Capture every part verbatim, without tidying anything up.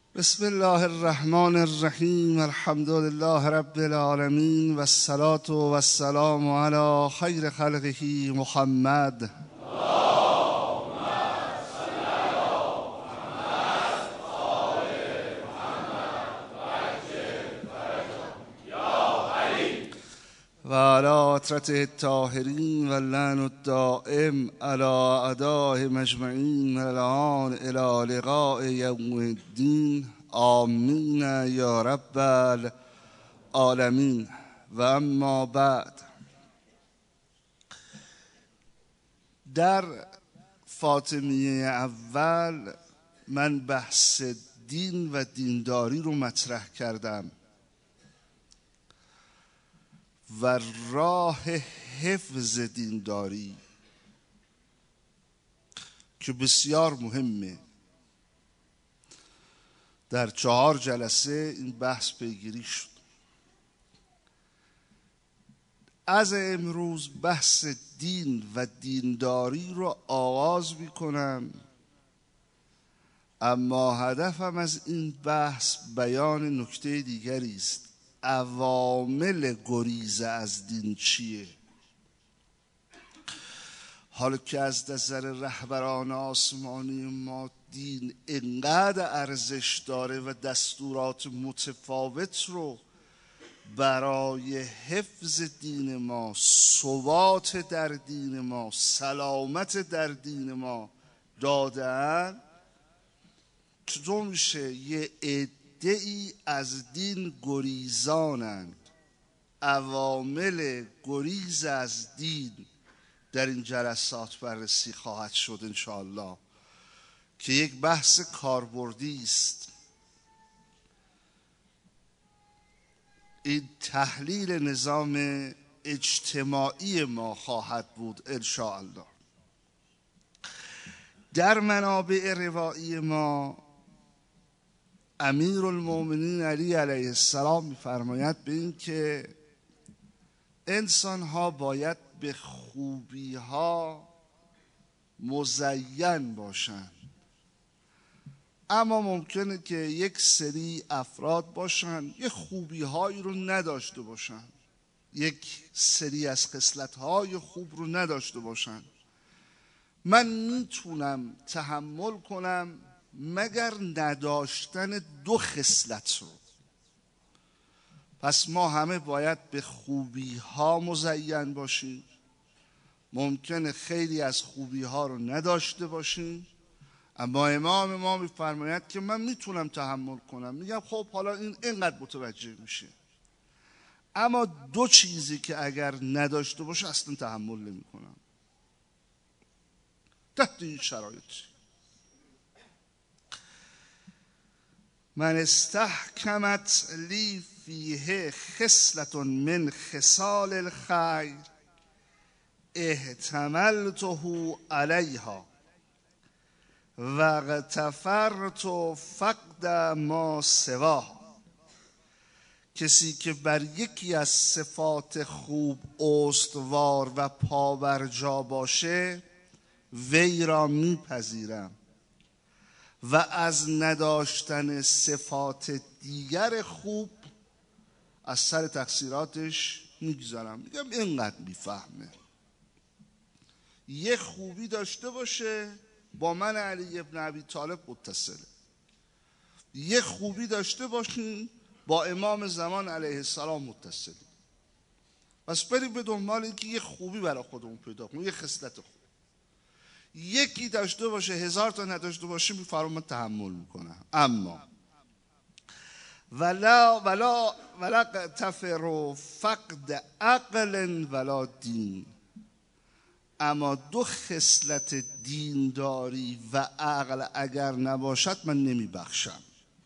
بسم الله الرحمن الرحیم. الحمد لله رب العالمین و الصلاة و السلام علی خیر خلقه محمد. و علی عطرته الطاهرین و اللعن الدائم علی اعدائهم اجمعین الان الی لقاء یوم الدین. آمین یا رب العالمین. و اما بعد، در فاطمیه اول من بحث دین و دینداری رو مطرح کردم و راه حفظ دینداری که بسیار مهمه. در چهار جلسه این بحث پیگیری شد. از امروز بحث دین و دینداری رو آغاز میکنم، اما هدفم از این بحث بیان نکته دیگری است. عوامل گریز از دین چیه؟ حالا که از نظر رهبران آسمانی ما دین انقدر ارزش داره و دستورات متفاوت رو برای حفظ دین ما، ثبات در دین ما، سلامت در دین ما دادن، چطور میشه یه عده‌ای از دین گریزانند؟ عوامل گریز از دین در این جلسات بررسی خواهد شد انشاءالله، که یک بحث کاربردی است. این تحلیل نظام اجتماعی ما خواهد بود انشاءالله. در منابع روایی ما امیرالمومنین علی علیه السلام می‌فرماید به این که انسان‌ها باید به خوبی‌ها مزین باشند، اما ممکنه که یک سری افراد باشن یه خوبی‌هایی رو نداشته باشن، یک سری از خصلت‌های خوب رو نداشته باشن. من میتونم تحمل کنم مگر نداشتن دو خصلت رو. پس ما همه باید به خوبی ها مزین باشیم. ممکنه خیلی از خوبی ها رو نداشته باشیم، اما امام ما میفرماید که من میتونم تحمل کنم. میگم خب حالا این اینقدر متوجه میشه، اما دو چیزی که اگر نداشته باشه اصلا تحمل نمی کنم تحت این شرایط. من استحکمت لی فیه خصلة من خصال الخیر احتملته علیها و اغتفرت فقد ما سواها. کسی که بر یکی از صفات خوب استوار و پابرجا باشه وی را میپذیرم و از نداشتن صفات دیگر خوب از سر تقصیراتش میگذارم. میگم اینقدر میفهمه، یه خوبی داشته باشه با من علی ابن ابی طالب متصله، یه خوبی داشته باشین با امام زمان علیه السلام متصله. پس بریم به دنبال اینکه یه خوبی برای خودمون پیدا کنیم، یه خصلت خوب. یکی داشته باشه هزار تا نداشته باشه میفرمایم من تحمل میکنم، اما ولا ولا ولا تفر فقد عقل ولا دین. اما دو خصلت دینداری و عقل اگر نباشد من نمیبخشم.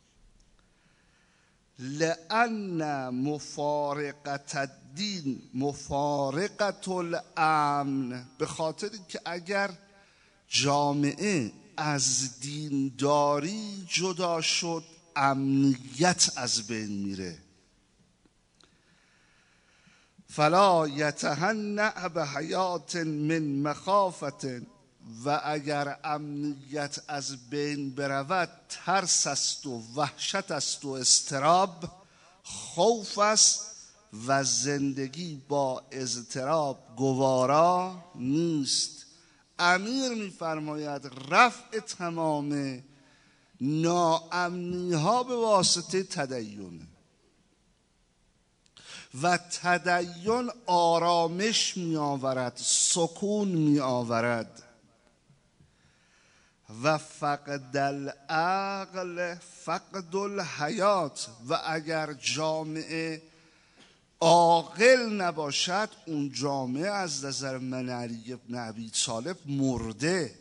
لأن مفارقت الدین مفارقت الامن. به خاطر که اگر جامعه از دینداری جدا شد امنیت از بین میره. فلا یتهنأ بحیات من مخافت و اگر امنیت از بین برود ترس است و وحشت است و اضطراب، خوف است و زندگی با اضطراب گوارا نیست. امیر می‌فرماید رفع تمام ناامنی ها به واسطه تدین و تدین آرامش می آورد، سکون می آورد. و فقد العقل فقد الحیات، و اگر جامعه عاقل نباشد اون جامعه از نظر من علی بن ابی طالب مرده.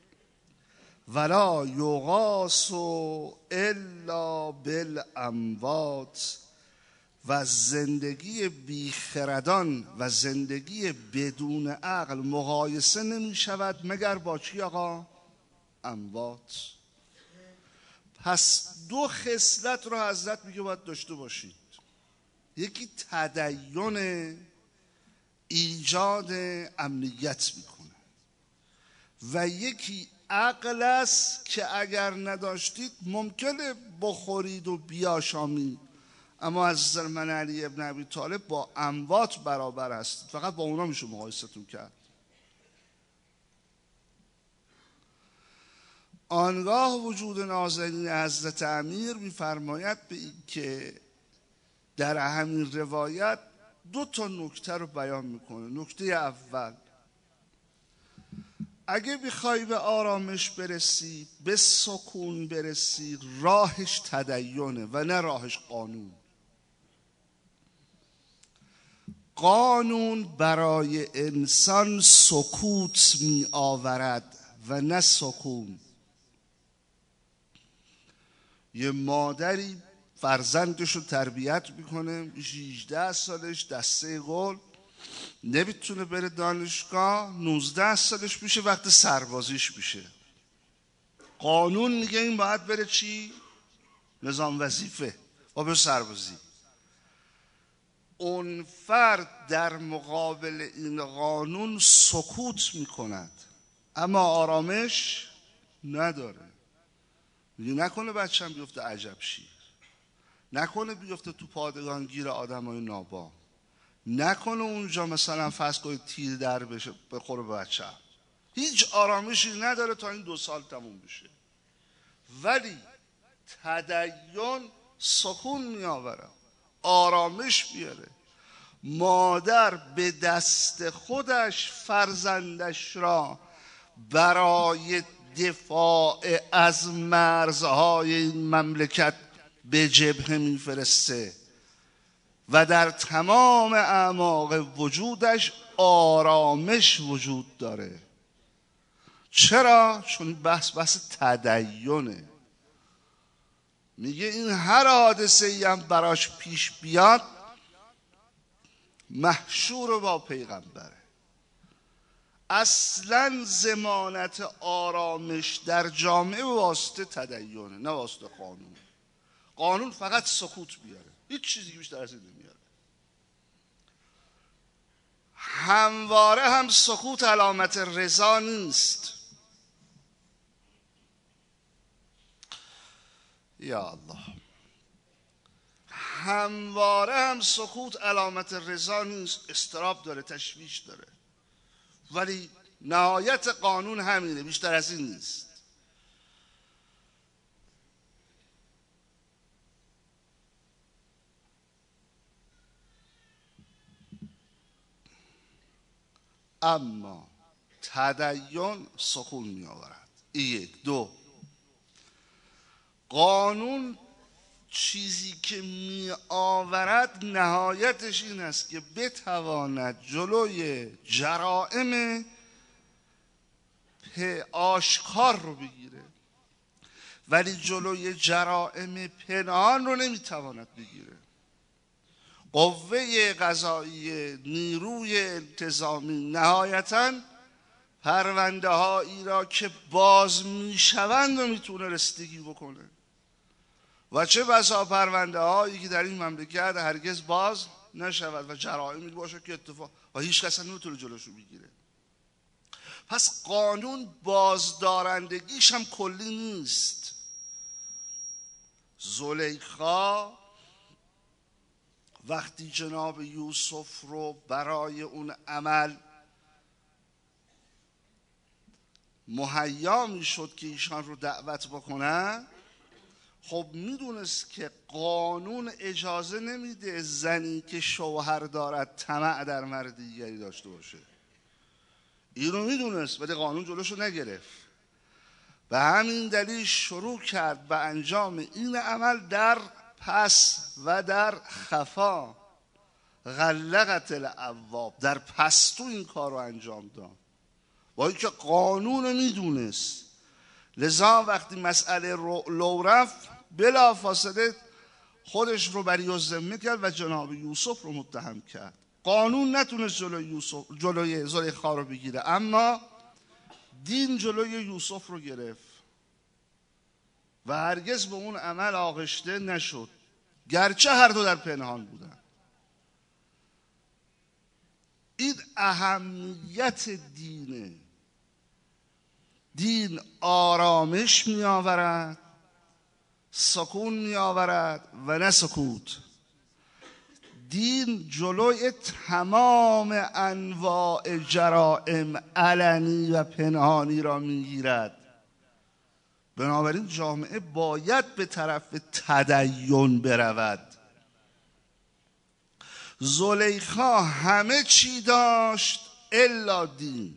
ولا یغاث الا بالاموات، و زندگی بیخردان و زندگی بدون عقل مقایسه نمی شود مگر با چی آقا؟ اموات. پس دو خصلت رو حضرت میگه باید داشته باشید. یکی تدین ایجاد امنیت میکنه و یکی عقل است که اگر نداشتید ممکنه بخورید و بیاشامید، اما از نظر من علی ابن ابی طالب با اموات برابر هستید، فقط با اونا میشه مقایستون کرد. آنگاه وجود نازنین حضرت امیر میفرماید به این که در همین روایت دو تا نکته رو بیان میکنه. نکته اول، اگه بخوای به آرامش برسی، به سکون برسی، راهش تدینه و نه راهش قانون. قانون برای انسان سکوت می آورد و نه سکون. یه مادری فرزندش رو تربیت میکنه، هجده سالش دسته گل، نمیتونه بره دانشگاه، نوزده سالش میشه وقت سربازیش میشه. قانون میگه این باید بره چی؟ نظام وظیفه و به سربازی. اون فرد در مقابل این قانون سکوت میکند اما آرامش نداره. میگه نکنه بچه‌م بیفته عجب شیر، نکنه بیفته تو پادگان گیر آدمای نابا، نکنه اونجا مثلا فرض کنید تیر در بشه بخوره به بچه‌م. هیچ آرامشی نداره تا این دو سال تموم بشه. ولی تدین سکون می آوره، آرامش میاره. مادر به دست خودش فرزندش را برای دفاع از مرزهای این مملکت به جبهه میفرسته و در تمام اعماق وجودش آرامش وجود داره. چرا؟ چون بحث بحث تدینه. میگه این هر حادثه ای هم براش پیش بیاد محشور با پیغمبره. اصلا ضمانت آرامش در جامعه واسطه تدینه، نه واسطه قانون. قانون فقط سکوت بیاره، هیچ چیزی بیشتر از این نمیاره. همواره هم سکوت علامت رضا نیست. یا الله، همواره هم سکوت علامت رضا نیست. اضطراب داره، تشویش داره، ولی نهایت قانون همینه، بیشتر از این نیست. اما تدین سکون می آورد. یک. دو، قانون چیزی که می آورد نهایتش این است که بتواند جلوی جرائم آشکار رو بگیره، ولی جلوی جرائم پنهان رو نمیتواند بگیره. قوه قضاییه، نیروی انتظامی نهایتاً پرونده هایی را که باز میشوند و میتونه رسیدگی بکنه، و چه بسا پرونده هایی که در این مملکت هرگز باز نشود و جرائمی باشه که اتفاق و هیچ کس نمیتونه جلوشو بگیره. پس قانون بازدارندگیش هم کلی نیست. زلیخا وقتی جناب یوسف رو برای اون عمل مهیا می شد که ایشان رو دعوت بکنن، خب میدونست که قانون اجازه نمیده زنی که شوهر دارد طمع در مرد دیگری داشته باشه. اینو میدونست ولی قانون جلوشو نگرفت. به همین دلیل شروع کرد به انجام این عمل در پس و در خفا. غلقت الابواب، در پستو این کار رو انجام داد با اینکه قانون رو میدونست. لذا وقتی مسئله رو لو رفت بلا فاصله خودش رو بری الذمه کرد و جناب یوسف رو متهم کرد. قانون نتونست جلوی یوسف جلوی زلیخا رو بگیره، اما دین جلوی یوسف رو گرفت و هرگز به اون عمل آغشته نشد، گرچه هر دو در پنهان بودن. این اهمیت دینه. دین آرامش می آورد، سکون می آورد و نه سکوت. دین جلوی تمام انواع جرائم علنی و پنهانی را می گیرد. بنابراین جامعه باید به طرف تدین برود. زلیخا همه چی داشت الا دین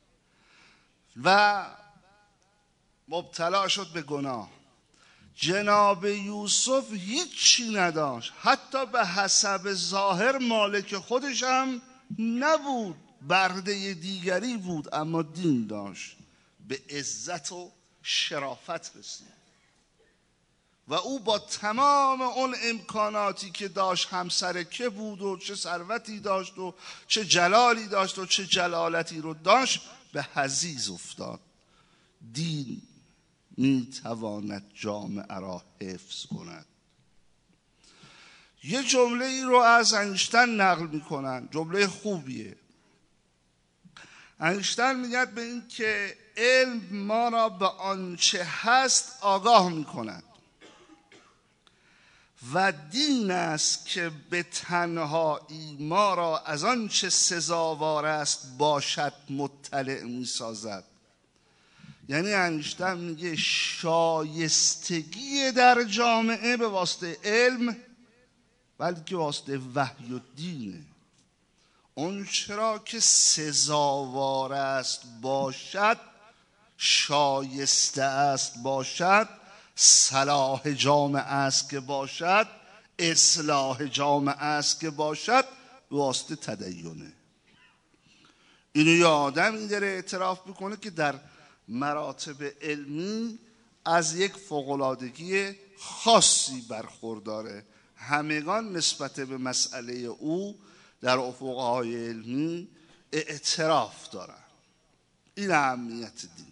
و مبتلا شد به گناه. جناب یوسف هیچی نداشت، حتی به حسب ظاهر مالک خودش هم نبود، برده دیگری بود، اما دین داشت. به عزت و شرافت رسید و او با تمام اون امکاناتی که داشت، همسر که بود و چه ثروتی داشت و چه جلالی داشت و چه جلالتی رو داشت، به حضیض افتاد. دین می تواند جامعه را حفظ کند. یه جمله ای رو از اینشتین نقل میکنن، جمله خوبیه. اینشتین میگه به این که علم ما را به آنچه هست آگاه میکند و دین است که به تنهایی ما را از آنچه سزاوار است باشد مطلع میسازد. یعنی اینشتین میگه شایستگی در جامعه به واسطه علم بلکه واسطه وحی و دینه. اون چرا که سزاوار است باشد، شایسته است باشد، صلاح جامعه است که باشد، اصلاح جامعه است که باشد، به واسطه تدینه. اینو یه آدم این داره اعتراف میکنه که در مراتب علمی از یک فوق‌العادگی خاصی برخورداره. همگان نسبت به مسئله او در افقهای علمی اعتراف دارن. این اهمیت دین.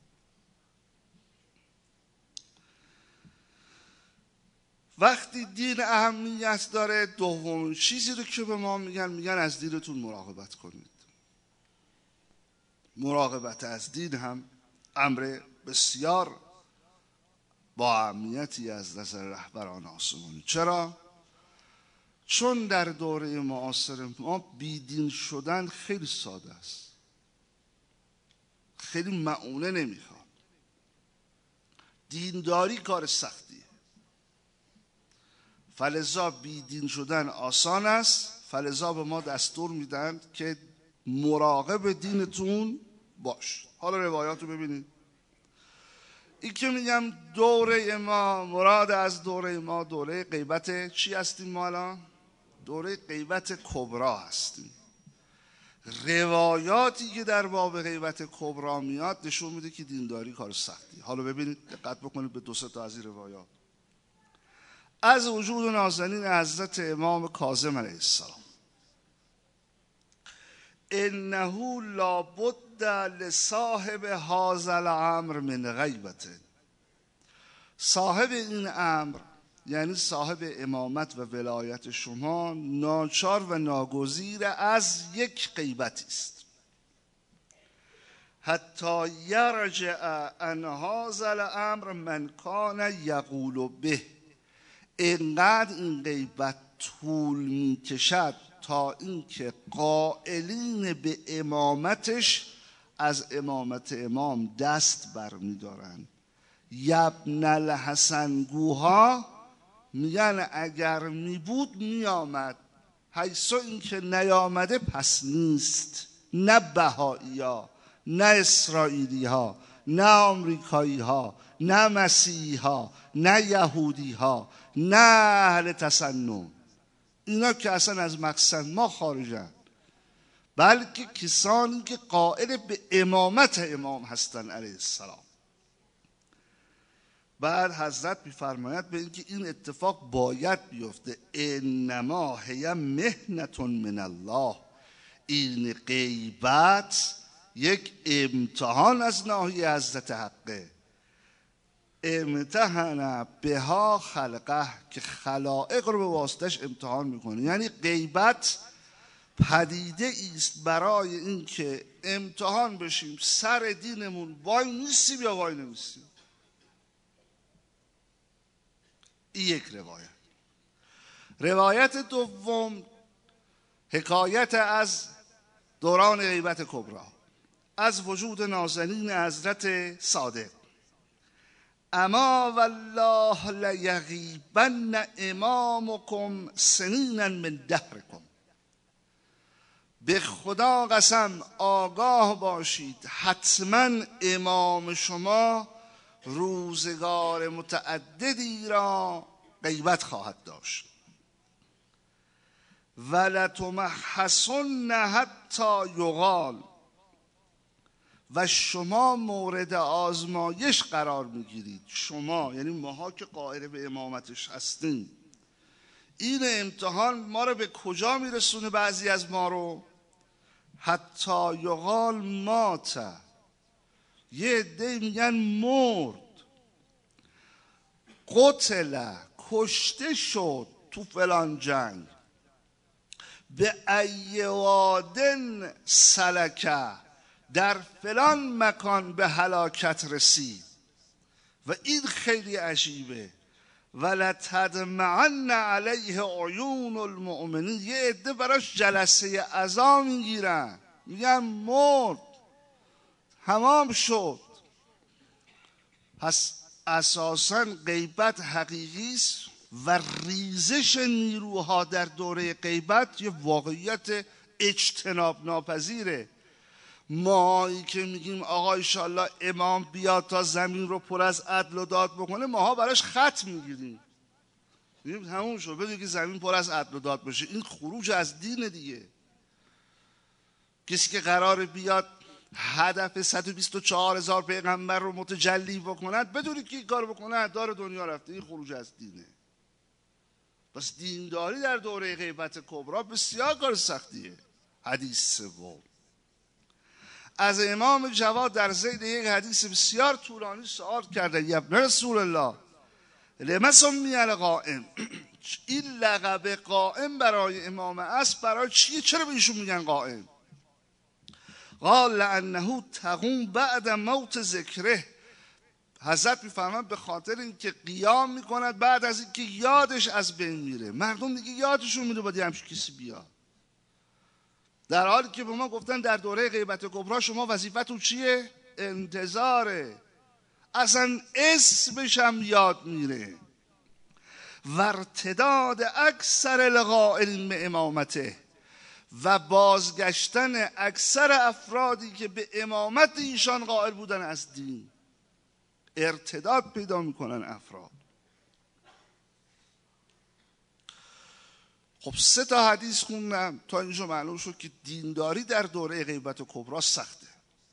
وقتی دین اهمیت داره، دومین چیزی رو که به ما میگن میگن از دینتون مراقبت کنید. مراقبت از دین هم امر بسیار با اهمیتی از نظر رهبران آسمانی. چرا؟ چون در دوره معاصر ما بیدین شدن خیلی ساده است، خیلی معونه نمیخواد. دینداری کار سختیه، فلذا بیدین شدن آسان است. فلذا به ما دستور میدن که مراقب دینتون باش. حالا روایات رو ببینید. این که میگم دوره ما، مراد از دوره ما دوره غیبت چی هستیم ما الان؟ دوره غیبت کبرا هستیم. روایاتی که در باب غیبت کبرا میاد نشون میده که دینداری کار سختی. حالا ببینید، دقت بکنید به دو سه تا از این روایات. از وجود نازنین حضرت امام کاظم علیه السلام: انه لابد لصاحب هذا الامر من غیبته. صاحب این امر یعنی صاحب امامت و ولایت شما ناچار و ناگزیر از یک غیبتی است. حتی یرجع عن هذا الامر من کان یقول به. اینقدر این غیبت طول میکشد تا اینکه قائلین به امامتش از امامت امام دست برمیدارن. یبن الحسن گوها میگن اگر میبود میآمد، حیث اینکه نیامده پس نیست. نه بهایی ها، نه اسرائیلی ها، نه آمریکایی ها، نه مسیحی ها، نه یهودی ها، نه اهل تسنن، اینا که اصلا از مقصد ما خارجن، بلکه کسانی که قائل به امامت امام هستن علیه السلام. بعد حضرت میفرماید به اینکه این اتفاق باید بیفته، انما هی محنة من الله، این غیبت یک امتحان از ناحیه حضرت حقه. امتحن بها خلقه، که خلائق رو به واسطش امتحان میکنه. یعنی غیبت پدیده است برای اینکه امتحان بشیم سر دینمون وای نیستیم یا وای نمیستیم. این یک روایت. روایت دوم حکایت از دوران غیبت کبری، از وجود نازنین حضرت صادق. اما والله لیغیبن امامکم سنینا من دهرکم. به خدا قسم آگاه باشید حتما امام شما روزگار متعددی را غیبت خواهد داشت. ولتمحصن حتی یقال، و شما مورد آزمایش قرار میگیرید. شما یعنی ماها که قائل به امامتش هستیم. این امتحان ما رو به کجا میرسونه؟ بعضی از ما رو حتی یقال مات، یه عده میگن مرد، قتل کشته شد تو فلان جنگ، به ای وادن سلکه، در فلان مکان به هلاکت رسید. و این خیلی عجیبه. ولتدمعن علیه عیون المؤمنین، یه عده براش جلسه عزا میگیرن، میگن مرد، تمام شد. پس اساساً غیبت حقیقی است و ریزش نیروها در دوره غیبت یه واقعیت اجتناب ناپذیره. مایی که میگیم آقا انشالله امام بیاد تا زمین رو پر از عدل و داد بکنه، ماها براش خط میگیریم، میگیم همون شد، بدون که زمین پر از عدل و داد بشه. این خروج از دین دیگه. کسی که قرار بیاد هدف صد و بیست و چهار هزار پیغمبر رو متجلی بکند، بدونی که این کار بکنه دار دنیا رفته. این خروج از دینه. بس دینداری در دوره غیبت کبری بسیار کار سختیه. حدیث سوم از امام جواد در ذیل یک حدیث بسیار طولانی سوال کرده: یا ابن رسول الله لما سمی القائم، این لقب قائم برای امام است برای چیه؟ چرا به ایشون میگن قائم؟ قال لانه تقوم بعد موت ذکره. حضرت میفرماید به خاطر اینکه قیام میکند بعد از اینکه یادش از بین میره. مردم دیگه یادشون میره باید همچین کسی بیاد، در حالی که به ما گفتن در دوره غیبت کبری شما وظیفتون چیه؟ انتظاره. اصلا اسمش هم یاد میره. و ارتداد اکثر القائلین به امامته، و بازگشتن اکثر افرادی که به امامت ایشان قائل بودن از دین. ارتداد پیدا میکنن افراد. خب سه تا حدیث خوندم تا اینجا معلوم شد که دینداری در دوره غیبت کبری سخته.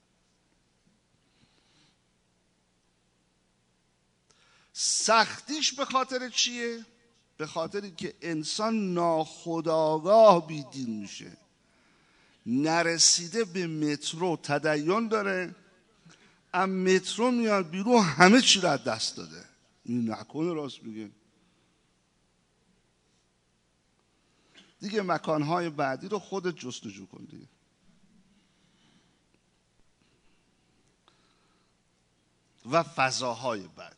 سختیش به خاطر چیه؟ به خاطر که انسان ناخودآگاه بی دین میشه. نرسیده به مترو تدین داره، ام مترو میاد بیرون همه چی رو از دست داده. این نکنه، راست میگه. دیگه مکانهای بعدی رو خودت جستجو کن دیگه. و فضاهای بعدی.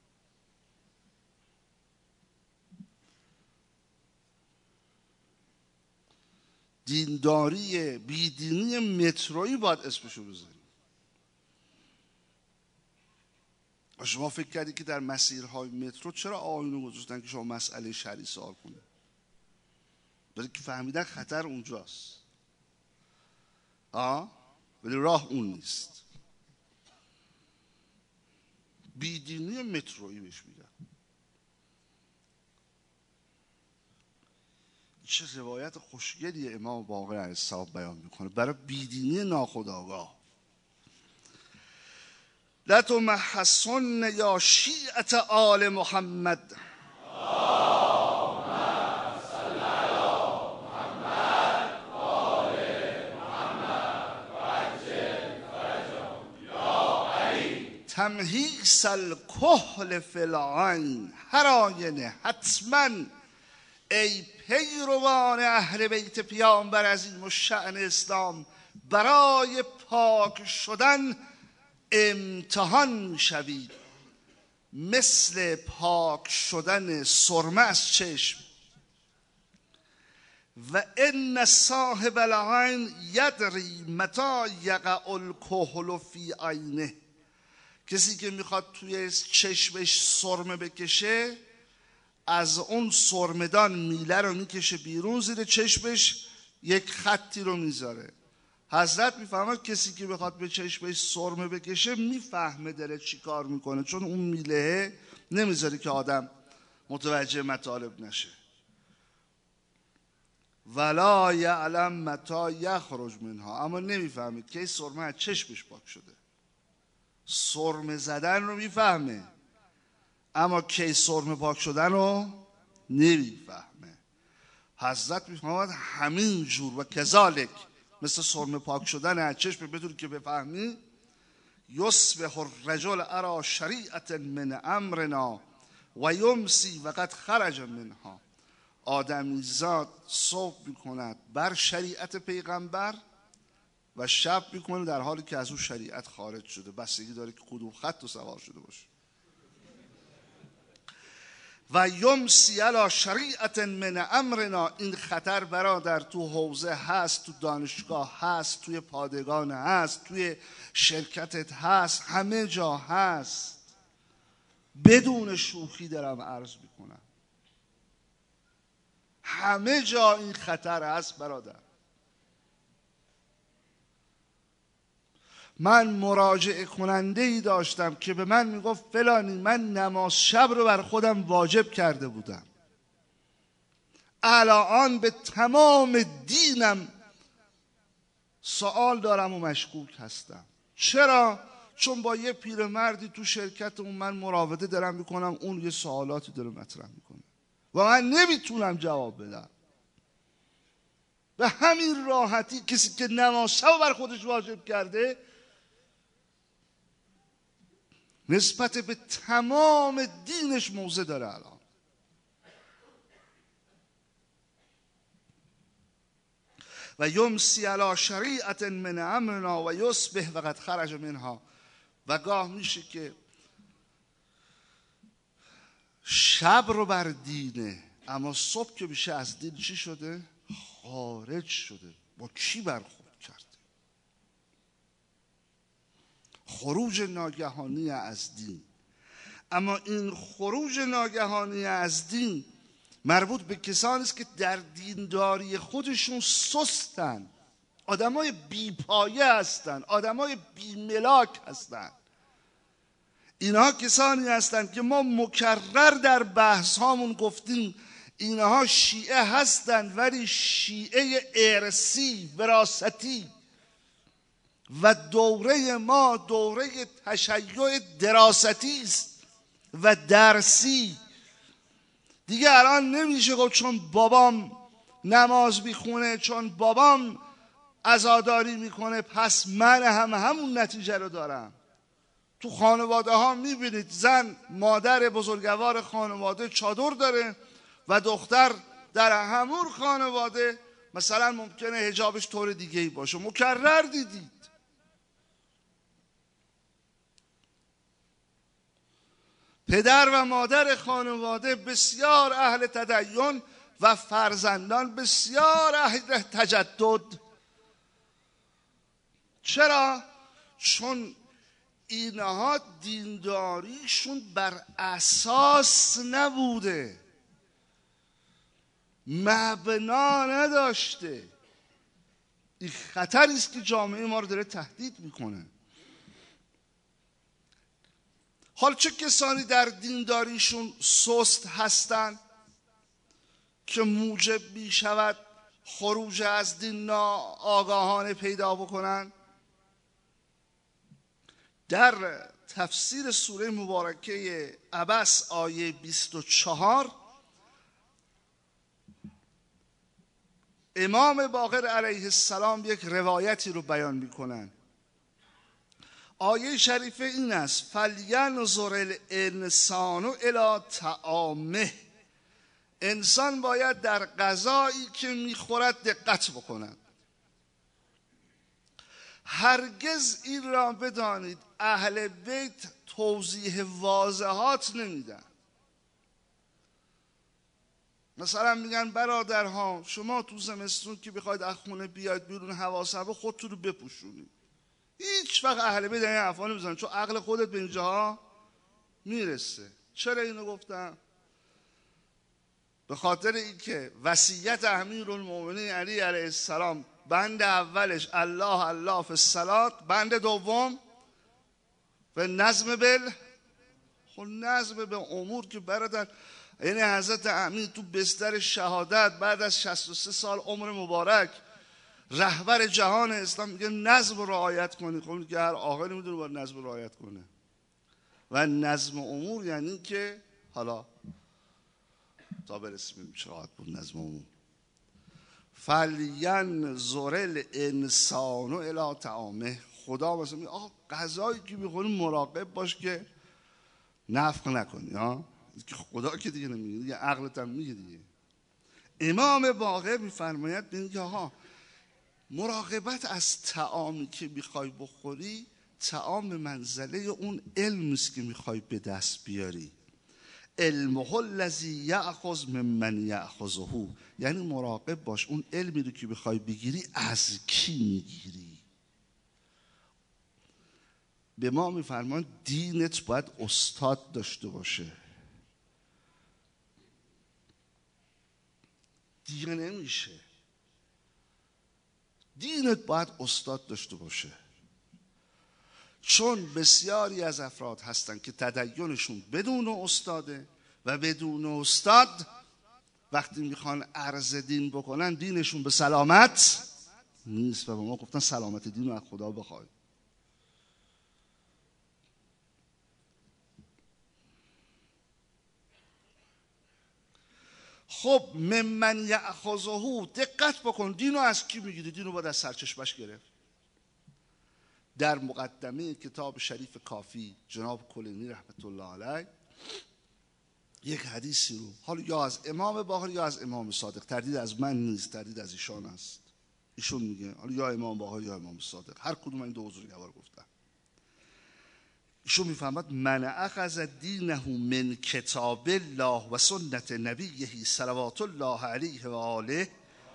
دینداری بیدینی مترویی باید اسمشو بذاریم. شما فکر کردید که در مسیرهای مترو چرا آیینو گذاشتن که شما مسئله شرعی سوال کنید؟ برای که فهمیدن خطر اونجاست. آه؟ ولی راه اون نیست. بیدینی مترویی بهش میگن. چه روایت خوشگلی امام باقر علیه السلام بیان میکنه برای بیدینی ناخودآگاه. لتمحصن یا شیعة آل محمد تمهیس الکحل فی العین هر آینه حتما ای پیروان اهل بیت پیامبر عظیم الشأن اسلام برای پاک شدن امتحان میشوید، مثل پاک شدن سرمه از چشم. و ان صاحب العین یدری متى یقع الکحل فی عینه، کسی که میخواد توی چشمش سرمه بکشه از اون سرمدان میله رو میکشه بیرون، زیر چشمش یک خطی رو میذاره. حضرت میفهمد کسی که بخواد به چشمش سرمه بکشه میفهمه داره چی کار میکنه، چون اون میله نمیذاره که آدم متوجه مطالب نشه. ولا یعلم متى یخرج منها، اما نمیفهمه که سرمه از چشمش پاک شده. سرمه زدن رو میفهمه اما کی سرمه پاک شدن رو نمیفهمه. حضرت میفهمد همین جور و کذالک، مثل سرمه پاک شدن از چشم بدون که بفهمی، یصبح الرجل ارا شریعة من امرنا و یمسی و قد خرج منها. آدمیزاد صبح میکند بر شریعت پیغمبر و شب میکنه در حالی که از اون شریعت خارج شده. بستگی داره که کدوم خط رو سوار شده باشه. و یمسی علی شریعت من امرنا، این خطر برادر تو حوزه هست، تو دانشگاه هست، توی پادگان هست، توی شرکتت هست، همه جا هست. بدون شوخی دارم عرض میکنم، همه جا این خطر هست برادر. من مراجعه کننده ای داشتم که به من میگفت فلانی من نماز شب رو بر خودم واجب کرده بودم، الان به تمام دینم سوال دارم و مشکوک هستم. چرا؟ چون با یه پیرمردی تو شرکت اون من مراوده دارم میکنم، اون یه سوالاتی داره مطرح میکنه و من نمیتونم جواب بدم. به همین راحتی کسی که نماز شب بر خودش واجب کرده نسبت به تمام دینش موضع داره. الان و یمسی علی شریعت من امرنا و یصبح و قد خرج منها. و گاه میشه که شب رو بر دینه اما صبح که میشه از دین چی شده؟ خارج شده. با کی برخورد کرده؟ خروج ناگهانی از دین. اما این خروج ناگهانی از دین مربوط به کسانی است که در دینداری خودشون سستن، آدمای بی‌پایه هستن، آدمای بی‌ملاک هستن. اینها کسانی هستند که ما مکرر در بحث هامون گفتیم اینها شیعه هستند، ولی شیعه ارثی وراثتی، و دوره ما دوره تشیع دراستی است و درسی. دیگه الان نمیشه گفت چون بابام نماز میخونه، چون بابام عزاداری میکنه پس من هم همون نتیجه رو دارم. تو خانواده ها میبینید زن مادر بزرگوار خانواده چادر داره و دختر در همون خانواده مثلا ممکنه حجابش طور دیگه ای باشه. مکرر دیدید. پدر و مادر خانواده بسیار اهل تدین و فرزندان بسیار اهل تجدد. چرا؟ چون اینها دینداریشون بر اساس نبوده، مبنا نداشته. این خطری است که جامعه ما رو داره تهدید میکنه. حال چه کسانی در دینداریشون سست هستند که موجب می شود خروج از دین ناآگاهانه پیدا بکنن؟ در تفسیر سوره مبارکه عبس آیه بیست و چهار امام باقر علیه السلام یک روایتی رو بیان میکنن. آیه شریفه این است: فلینظر الانسان الی طعامه. انسان باید در غذایی که میخورد دقت بکند. هرگز این را بدانید اهل بیت توضیح واضحات نمیدن. مثلا میگن برادرها شما تو زمستون که بخواید از خونه بیاید بیرون هوا سرد خودتون رو بپوشونید. هیچ وقت اهل بیت این حرفا نمیزنن، چون عقل خودت به اینجاها میرسه. چرا اینو گفتم؟ به خاطر اینکه وصیت امیرالمومنین علی علیه السلام بند اولش الله الله فی الصلات، بند دوم به نظم بل خب نظم به امور که برادر، یعنی حضرت امین تو بستر شهادت بعد از شصت و سه سال عمر مبارک رهبر جهان اسلام میگه نظم رو رعایت کنید. خب که هر عاقلی میدونه باید نظم رو رعایت کنه. و نظم امور یعنی که حالا تا برسیم چقدر بود نظم امور. فلینظر الانسان الی طعامه. خدا مثلا میگه آقا غذایی که میخوری مراقب باش که نفخ نکنی. ها خدا که دیگه نمیگه، دیگه عقلت هم میگه دیگه. امام باقر میفرماید میگه آها مراقبت از طعامی که میخوای بخوری، طعام منزله اون علمی است که میخوای به دست بیاری. علمه الذی یأخذ ممن یأخذه. یعنی مراقب باش اون علمی رو که بخوای بگیری از کی میگیری. به ما میفرمان دینت باید استاد داشته باشه. دیگه نمیشه. دینت باید استاد داشته باشه. چون بسیاری از افراد هستن که تدینشون بدون استاده و بدون استاد وقتی میخوان عرض دین بکنن دینشون به سلامت نیست. و به ما گفتن سلامت دین رو از خدا بخوای. خب ممن یأخذه، دقت بکن دینو از کی میگیری؟ دینو باید از سرچشمش گرفت. در مقدمه کتاب شریف کافی جناب کلینی رحمت الله علیه یک حدیثی رو، حالا یا از امام باقر یا از امام صادق، تردید از من نیست، تردید از ایشان است. ایشون میگه حالا یا امام باقر یا امام صادق، هر کدوم این دو بزرگوار گفتن. ایشون میفهمد من اخذ دینه من کتاب الله و سنت نبیه صلوات الله علیه و آله.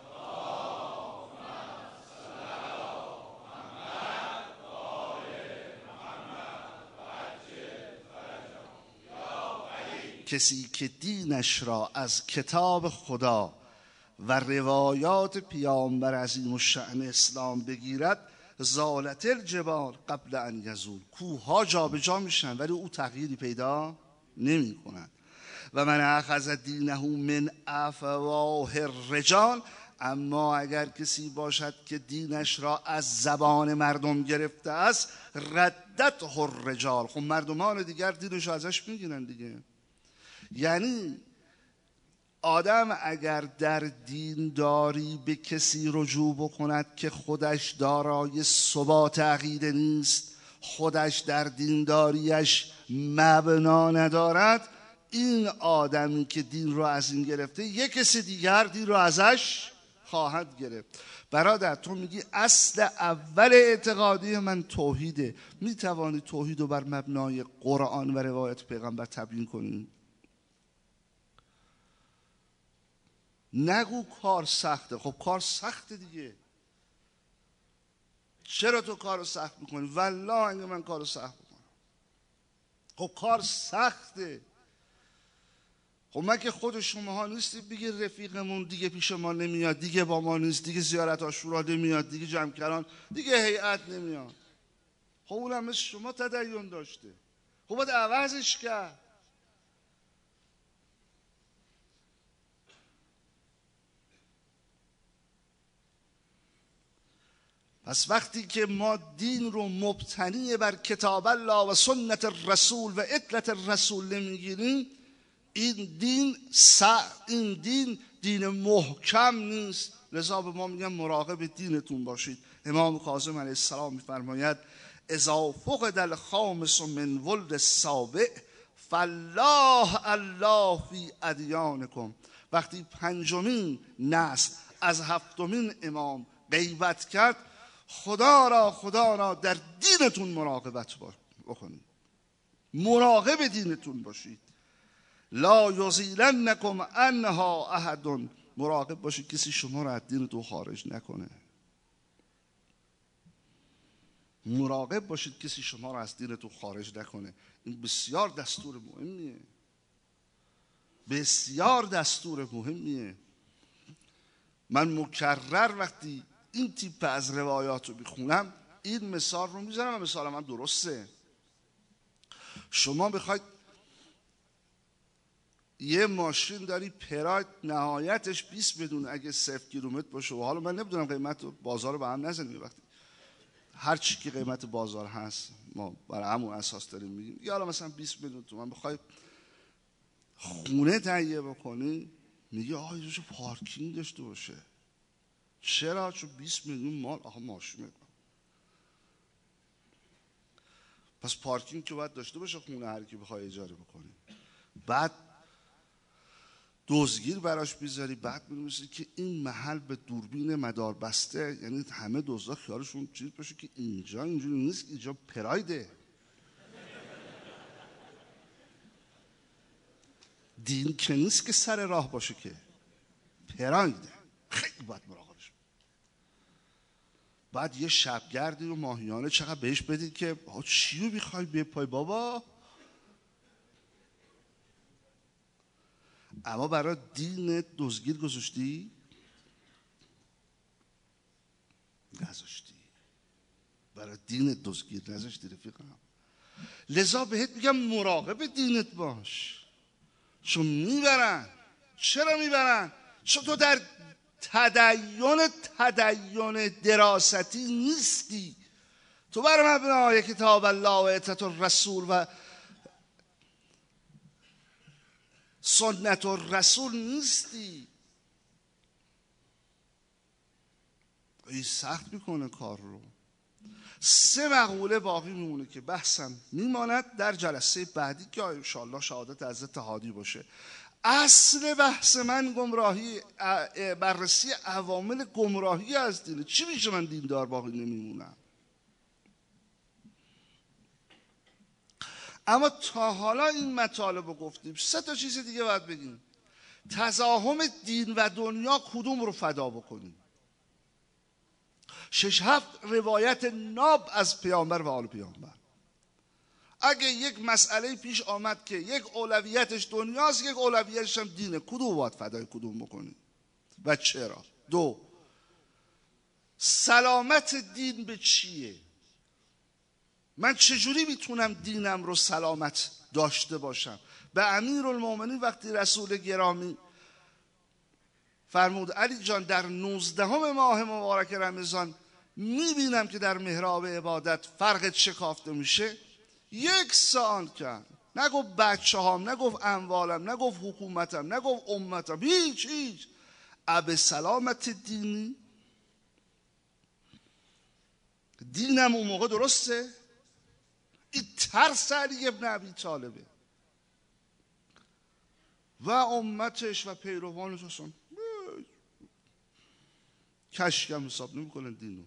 کسی که دینش را از کتاب خدا و روایات پیامبر عظیم الشأن اسلام بگیرد، زالت الجبال قبل ان یزول. کوه ها جا به جا میشن ولی او تغییری پیدا نمی کند. و من اخذ دینه من افواه الرجال. اما اگر کسی باشد که دینش را از زبان مردم گرفته است، ردته الرجال. خب مردمان دیگر دینش را ازش میگیرن دیگه. یعنی آدم اگر در دینداری به کسی رجوع بکند که خودش دارای ثبات عقیده نیست، خودش در دینداریش مبنا ندارد، این آدمی که دین رو از این گرفته یک کسی دیگر دین رو ازش خواهد گرفت. برادر تو میگی اصل اول اعتقادی من توحیده، میتوانی توحید رو بر مبنای قرآن و روایت پیغمبر تبیین کنی؟ نگو کار سخته. خب کار سخته دیگه. چرا تو کارو سخت میکنی؟ والله اگه من کارو سخت میکنم. خب کار سخته. خب من که خود شماها نیستی بگی رفیقمون دیگه پیش ما نمیاد، دیگه با ما نیست، دیگه زیارت عاشورا نمیاد، دیگه جمع‌کران، دیگه هیئت نمیاد. خب اونم مثل شما تدین داشته. خب باید عوضش کرد. پس وقتی که ما دین رو مبتنی بر کتاب الله و سنت الرسول و عطرت الرسول نمیگیریم، این دین سع... این دین دین محکم نیست. لذا به ما میگن مراقب دینتون باشید. امام کاظم علیه السلام میفرماید اذا فقد الخامس من ولد السابع فالله الله فی ادیانکم. وقتی پنجمین نسل از هفتمین امام غیبت کرد، خدا را خدا را در دینتون مراقبت بکنید، مراقب دینتون باشید. لا یزیلنکم عنها احد. مراقب باشید کسی شما را از دینتون خارج نکنه. مراقب باشید کسی شما را از دینتون خارج نکنه. این بسیار دستور مهمیه، بسیار دستور مهمیه. من مکرر وقتی این تیپ از روایات رو بخونم این مثال رو میزنم و مثال من درسته. شما بخواید یه ماشین داری پراید نهایتش بیست بدون اگه صفر کیلومتر باشه، و حالا من نمیدونم قیمت بازار رو به هم نزنیم، وقتی هر چی که قیمت بازار هست ما برای همون اساس داریم میگیم، یا حالا مثلا بیست میلیون تومان بخوای خونه تهیه بکنی میگه آقا یه پارکینگ داشته باشه. چرا؟ چون بیست میلیون مال آقا ماشین. پس پارکینگ که باید داشته باشه خونه هر کی بخوای اجاره بکنی. بعد دزدگیر براش بیزاری، بعد می‌نویسی که این محل به دوربین مدار بسته، یعنی همه دزدا خیالشون چیز باشه که اینجا اینجوری نیست، اینجا پرایده. دین که نیست که سر راه باشه، که پرایده. خیلی باید مراقبش. بعد یه شبگردی و ماهیانه چقدر بهش بدید که چی رو میخوای بپای بابا. اما برای دین دزدگیر گذاشتی؟ نذاشتی. برای دین دزدگیر نذاشتی رفیقم. لذا بهت میگم مراقب دینت باش، چون میبرن. چرا میبرن؟ چون تو در تدین تدین دراستی نیستی. تو بر مبنای کتاب الله و عطرت الرسول و سنت الرسول نیستی. این سخت میکنه کار رو. سه مقوله باقی میمونه که بحثم میماند در جلسه بعدی که انشاءالله شهادت حضرت هادی باشه. اصل بحث من گمراهی، بررسی عوامل گمراهی از دینه. چی میشه من دیندار باقی نمیمونم؟ اما تا حالا این مطالب رو گفتیم، سه تا چیز دیگه باید بگیم. تزاحم دین و دنیا کدوم رو فدا بکنیم؟ شش هفت روایت ناب از پیامبر و آل پیامبر. اگه یک مسئله پیش آمد که یک اولویتش دنیاست، یک اولویتش هم دینه، کدوم باید فدای کدوم بکنیم و چرا؟ دو، سلامت دین به چیه؟ من چجوری میتونم دینم رو سلامت داشته باشم؟ به امیرالمومنین وقتی رسول گرامی فرمود علی جان در نوزدهم ماه مبارک رمضان میبینم که در محراب عبادت فرقت شکافته میشه، یک سوال کرد. نگفت بچه هم، نگفت اموالم، نگفت حکومتم، نگفت امتم، هیچ هیچ. اب سلامت دینی؟ دینم اون موقع درسته؟ این ترس علی ابن ابی طالبه و امتش و پیروانش هستن. کشک هم حساب نمیکنن دینو.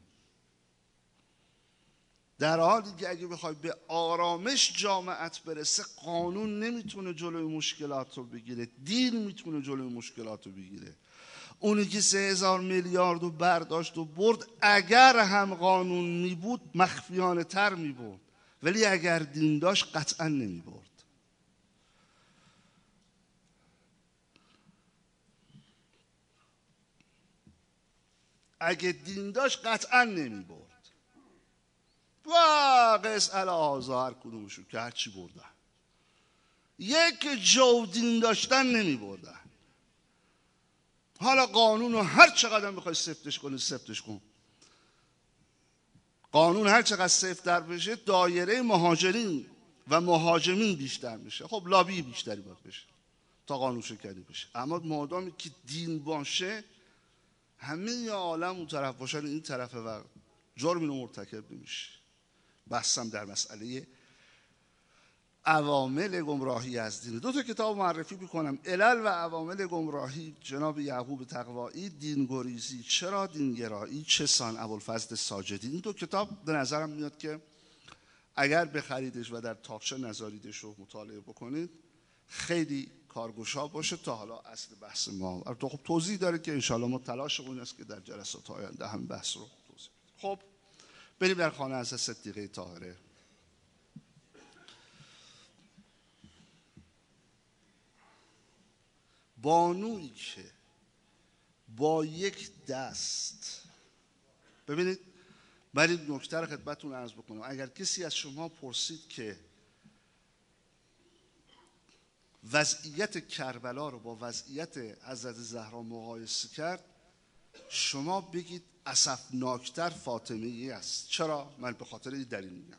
در حالی که اگه بخوای به آرامش جامعت برسه، قانون نمیتونه جلوی مشکلات رو بگیره، دین میتونه جلوی مشکلات رو بگیره. اونی که سه هزار میلیارد رو برداشت و برد، اگر هم قانون میبود مخفیانه تر میبرد، ولی اگر دین داشت قطعا نمیبرد. اگه دین داشت قطعا نمیبرد. و قص الهازا هر کدومشون که هرچی بردن، یک جو دین داشتن نمی بردن. حالا قانون رو هر چقدر بخوای سفتش کنی سفتش کن. قانون هر چقدر سفت‌تر بشه، دایره مهاجرین و مهاجمین بیشتر میشه. خب لابی بیشتری باید بشه تا قانون شکنی بشه. اما مادامی که دین باشه، همه عالم اون طرف باشن این طرفه و جرمی رو مرتکب نمیشه. بحثم در مسئله عوامل گمراهی از دین. دو تا کتاب معرفی میکنم، علل و عوامل گمراهی جناب یعقوب تقوایی، دینگریزی چرا دینگرایی چه سان، ابوالفضل ساجدی. این دو کتاب به نظرم میاد که اگر بخریدش و در تاقچه نذاریدش رو مطالعه بکنید خیلی کارگشا باشه تا حالا اصل بحث ما. البته خب توضیح داره که انشاءالله ما تلاش اون است که در جلسات آینده هم بحث رو توضیح بدیم. خب بریم در خانه از صدیقه طاهره. بانویی که با یک دست، ببینید من این نکته رو خدمتتون عرض بکنم، اگر کسی از شما پرسید که وضعیت کربلا رو با وضعیت حضرت زهرا مقایسه کرد، شما بگید اسفناکتر فاطمه ای است. چرا؟ من به خاطر این دلیل میگم.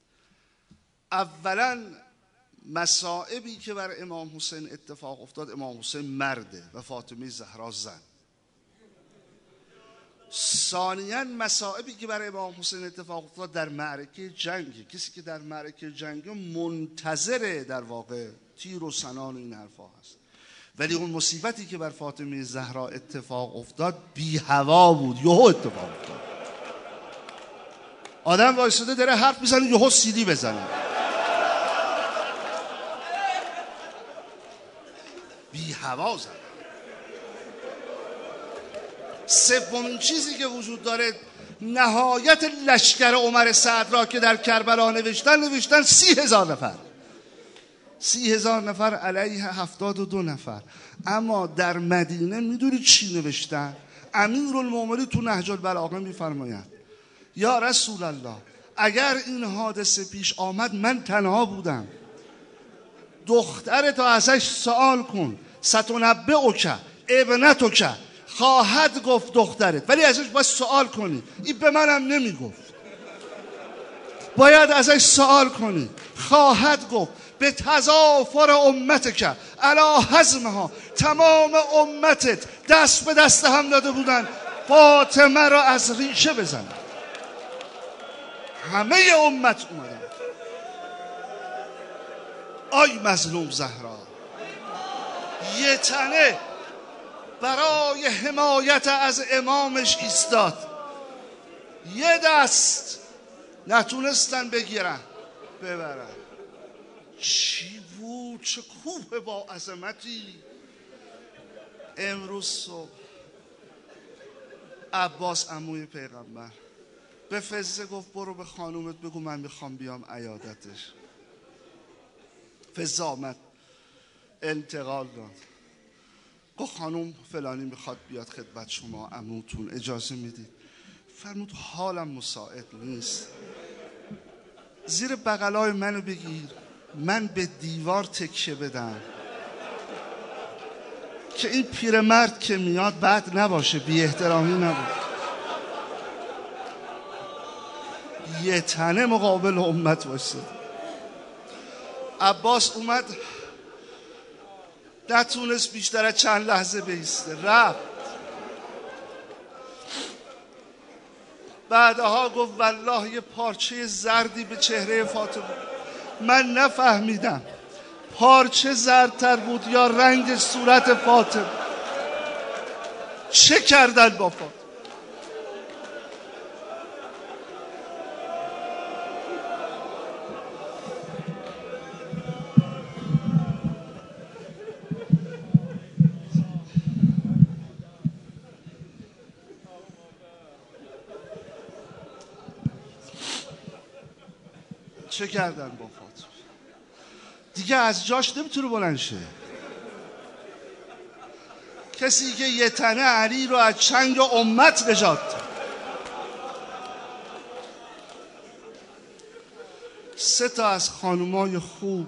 اولا مصائبی که بر امام حسین اتفاق افتاد، امام حسین مرده و فاطمه زهرا زن. ثانیاً مصائبی که بر امام حسین اتفاق افتاد در معرکه جنگ، کسی که در معرکه جنگ منتظره در واقع تیر و سنان و این حرفا هست، ولی اون مصیبتی که بر فاطمه زهرا اتفاق افتاد بی هوا بود، یهو اتفاق افتاد. آدم وایساده داره حرف میزنه، یهو سیدی بزنه، بی هوا زد. سومین چیزی که وجود داره، نهایت لشکر عمر سعد را که در کربلا نوشتن نوشتن سی هزار نفر سی هزار نفر علیه هفتاد و دو نفر. اما در مدینه میدونی چی نوشتن؟ امیرالمومنین تو نهج البلاغه میفرماید یا رسول الله، اگر این حادثه پیش آمد من تنها بودم، دخترتو ازش سوال کن، ستنبئک ابنتک، خواهد گفت دخترت، ولی ازش باید سوال کنی. این به منم نمیگفت، باید ازش سوال کنی. خواهد گفت به تضافر امتک علی حزمها، تمام امتت دست به دست هم داده بودن فاطمه را از ریشه بزنن. همه امت اومدن. آی مظلوم زهرا، یه تنه برای حمایت از امامش ایستاد، یه دست نتونستن بگیرن ببرن. چی بود؟ چه کوه با عظمتی. امروز صبح عباس عموی پیغمبر به فزه گفت برو به خانومت بگو من میخوام بیام عیادتش. فزه آمد انتقال داد، گفت خانوم فلانی میخواد بیاد خدمت شما عموتون، اجازه میدید؟ فرمود حالم مساعد نیست، زیر بغلای منو بگیر من به دیوار تکیه بدم که این پیرمرد که میاد بد نباشه، بی احترامی نبود. یه تنه مقابل امت واسید. عباس اومد، نتونست بیشتر از چند لحظه بیسته، رفت. بعدها گفت والله یه پارچه زردی به چهره فاطمه، من نفهمیدم پارچه زردتر بود یا رنگ صورت فاطمه. چه کردن با فاطمه؟ چه کردن با فاطمه؟ دیگه از جاش نمیتونه بلند شه. کسی که یه تنه علی رو از چنگ امت نجات داد. سه تا از خانومای خوب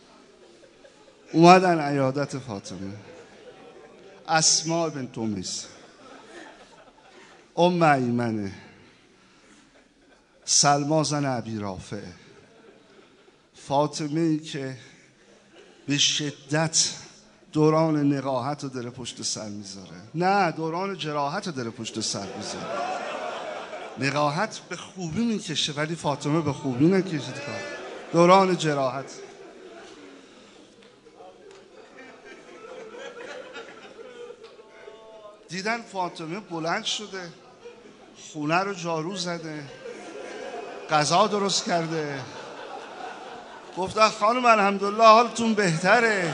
اومدن عیادت فاطمه. اسماء بنت امیس، ام ایمنه، سلما زن ابی رافع، فاطمه ای که به شدت دوران نقاهت رو داره پشت سر میذاره، نه دوران جراحت رو داره پشت سر میذاره. نقاهت به خوبی میکشه ولی فاطمه به خوبی نکشید. دوران جراحت دیدن فاطمه بلند شده، خونه رو جارو زده، غذا درست کرده، گفتن خانم الحمدلله حالتون بهتره؟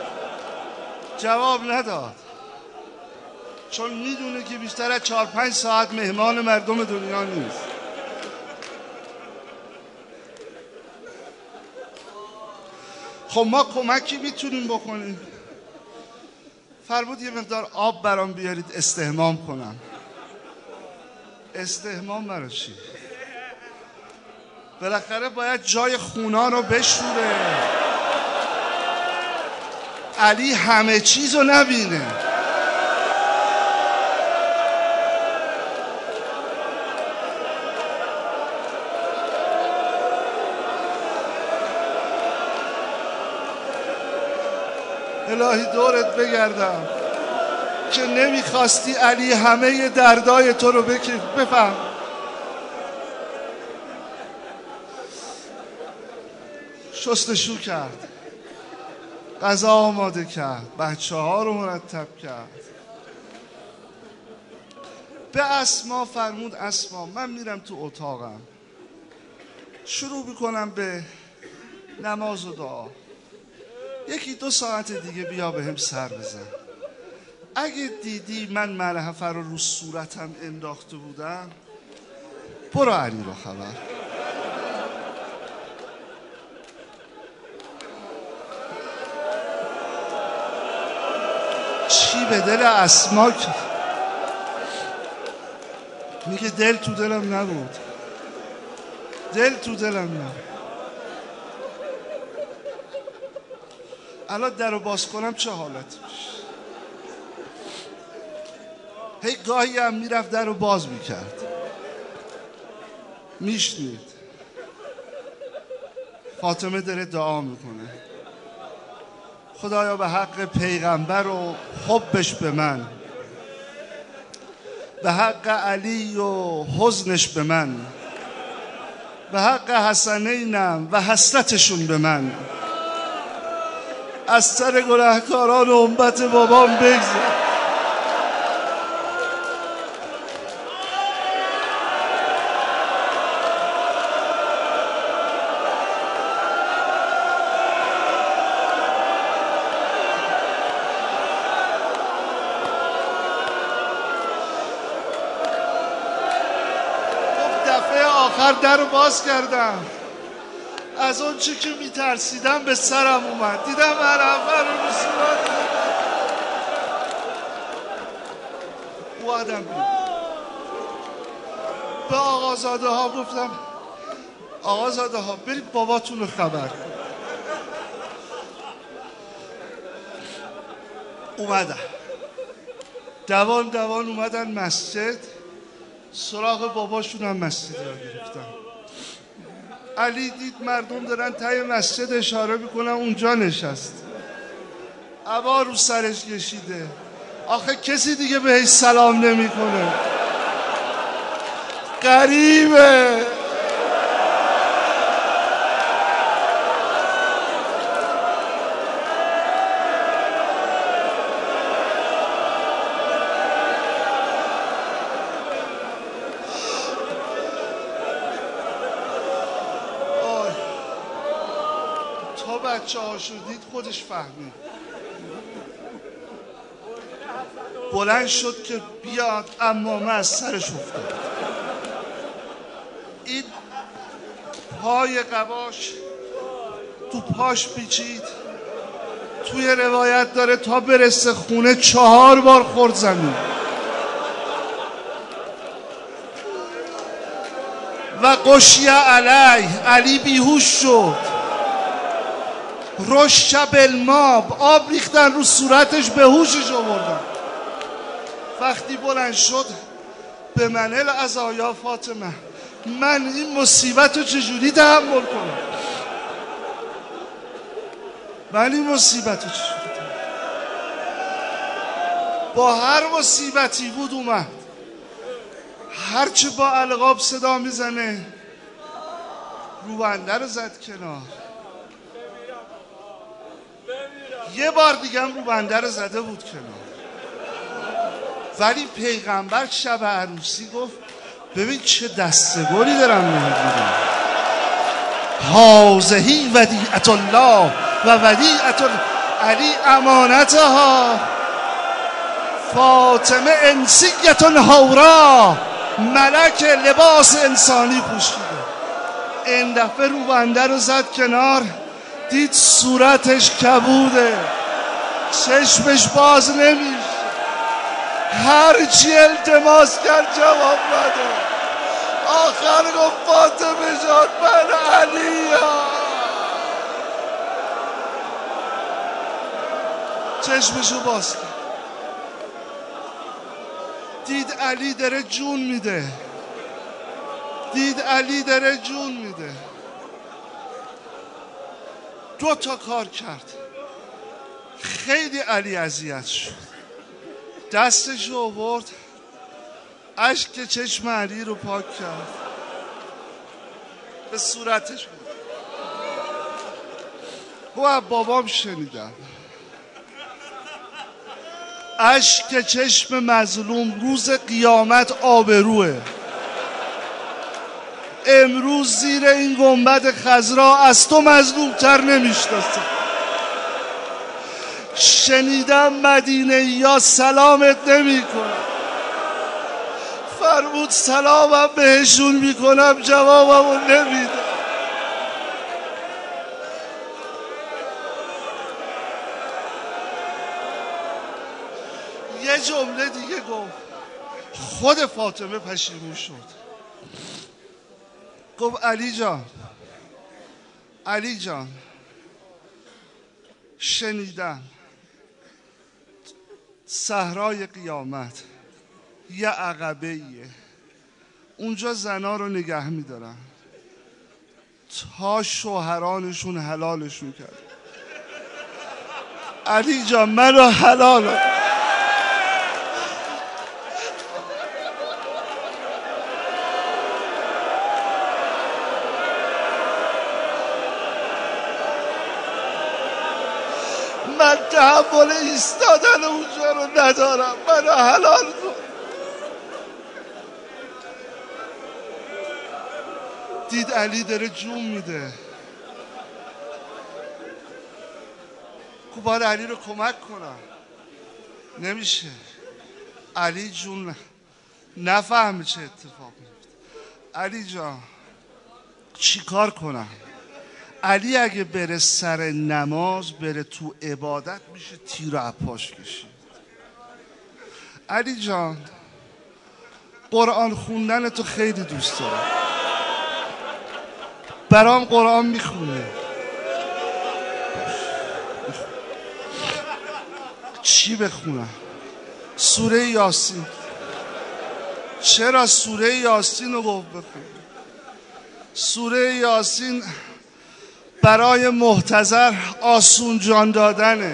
جواب نداد، چون میدونه که بیشتر از چهار پنج ساعت مهمان مردم دنیا نیست. خب ما کمکی میتونیم بکنیم. فرمود یه مقدار آب برام بیارید استحمام کنم. استحمام برای چی؟ بالاخره باید جای خونا رو بشوره. علی همه چیز رو نبینه. الهی دورت بگردم که نمیخواستی علی همه دردای تو رو بفهم. شستشو کرد، غذا آماده کرد، بچه ها رو مرتب کرد. به اسما فرمود اسما من میرم تو اتاقم، شروع میکنم به نماز و دعا. یکی دو ساعت دیگه بیا به هم سر بزن. اگه دیدی من ملحفه رو رو صورتم انداخته بودم برو علی رو خبر. چی به دل اسما که میگه دل تو دلم نبود، دل تو دلم نبود. الان در رو باز کنم چه حالت میشه؟ هی گاهی هم میرفت در رو باز میکرد، میشنید فاطمه داره دعا میکنه خدایا به حق پیغمبر و حبش به من، به حق علی و حزنش به من، به حق حسنینم و حسرتشون به من، از سر گناهکاران و امت بابام بگذر. دفعه آخر در رو باز کردم، از اون چی که میترسیدم به سرم اومد. دیدم ملحفه رو رو صورت اومدم به آقازاده ها گفتم آقازاده ها برید باباتون رو خبر کن. اومدن دوان دوان اومدن مسجد، سراغ باباشون هم مسجد را گرفتن. علی دید مردم دارن ته مسجد اشاره میکنن اونجا نشست، عبا رو سرش کشیده. آخه کسی دیگه بهش سلام نمیکنه، غریبه. بچه ها شدید خودش فهمید. بلند شد که بیاد، اما من از سرش افتاد. این پای قباش تو پاش پیچید. توی روایت داره تا برسه خونه چهار بار خورد زمین و غشی علی، علی بیهوش شد. رش بالماء، آب ریختن رو صورتش، به هوشش آوردن. وقتی بلند شد به من العزایا فاطمه، من این مصیبت رو چجوری تحمل کنم؟ من این مصیبت رو چجوری تحمل؟ با هر مصیبتی بود اومد، هرچه با القاب صدا میزنه روبنده رو زد کنار. یه بار دیگه هم روبنده رو زده بود کنار. ولی پیغمبر شب عروسی گفت ببین چه دستگلی دارم میگیرم، هازهی ودیعت الله و ودیعت علی امانتها، فاطمه انسیت هورا، ملک لباس انسانی پوشیده. این دفعه روبنده رو زد کنار، دید صورتش کبوده، چشمش باز نمیشه، هرچی التماس کرد جواب نده. آخر گفت فاطمه جان من علیم. چشمشو باز کرد، دید علی داره جون میده، دید علی داره جون میده. دو تا کار کرد. خیلی علی اذیت شد، دستش رو آورد، اشک چشم علی رو پاک کرد، به صورتش بود. گفت بابام شنیدم اشک چشم مظلوم روز قیامت آبروه. امروز زیر این گنبد خضرا از تو مظلوم تر نمیشناسم. شنیدم مدینه یا سلامت نمی کنم. فرمود سلامم بهشون میکنم، جوابمو نمیدم. یه جمله دیگه گفت، خود فاطمه پشیمون شد. گفت علی جان، علی جان شنیدم صحرای قیامت یه عقبه ایه، اونجا زنا رو نگه میدارن تا شوهرانشون حلالشون کرد. علی جان منو حلال من تحمل ایستادن اونجا رو ندارم، منو حلال کن. دید علی داره جون میده، خب باید علی رو کمک کنم. نمیشه، علی جون نفهمه چه اتفاق میفته. علی جان چی کار کنم؟ علی اگه بره سر نماز، بره تو عبادت، میشه تیر و عپاش کشید. علی جان قرآن خوندن تو خیلی دوست دارم، برام قرآن میخونه. چی بخونم؟ سوره یاسین. چرا سوره یاسین رو گفت بخون؟ سوره یاسین برای محتضر آسون جان دادنه.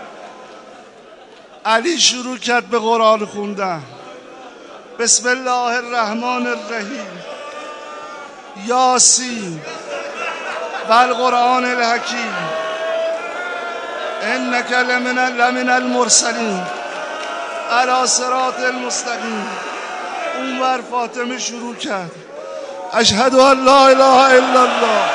علی شروع کرد به قرآن خوندن. بسم الله الرحمن الرحیم، یاسین و القرآن الحکیم انک لمن لمن المرسلین علی صراط المستقیم. اونور فاطمه شروع کرد اشهد ان لا اله الا الله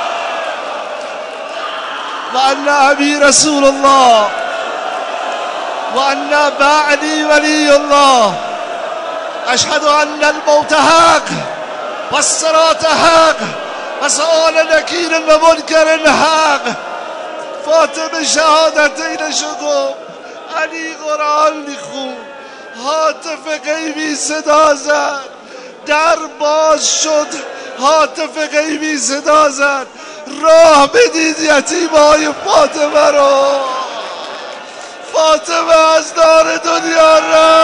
و ان ابی رسول الله و ان بعدی ولی الله. اشهد ان الموت حق و الصراط حق و سؤال نکیر و منکر حق. فاطمه شهادتینشو گفت، علی قرآن میخون، هاتف غیبی صدا زد، در باز شد، هاتف غیبی صدا زد، راه بدید یتیمای فاطمه رو. فاطمه از دار دنیا رفت.